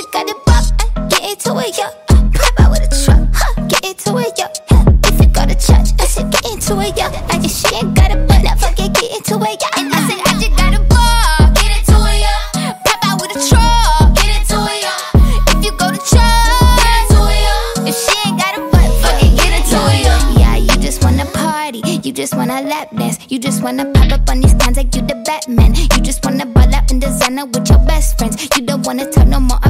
you got it pop, get into it, yo. Pop out with a truck, get into it, yo. If you go to church, I said get into it, yo. And if she ain't got a butt, now fuck it, get into it, yo. And I said I just got a ball, get into it, yo. Pop out with a truck, get into it, yo. If you go to church, get into it, yo. If she ain't got a butt, fuck it, get into it, yo. Yeah, you just wanna party, you just wanna lap dance, you just wanna pop up on these cons like you the Batman. You just wanna ball out in designer with your best friends. You don't wanna talk no more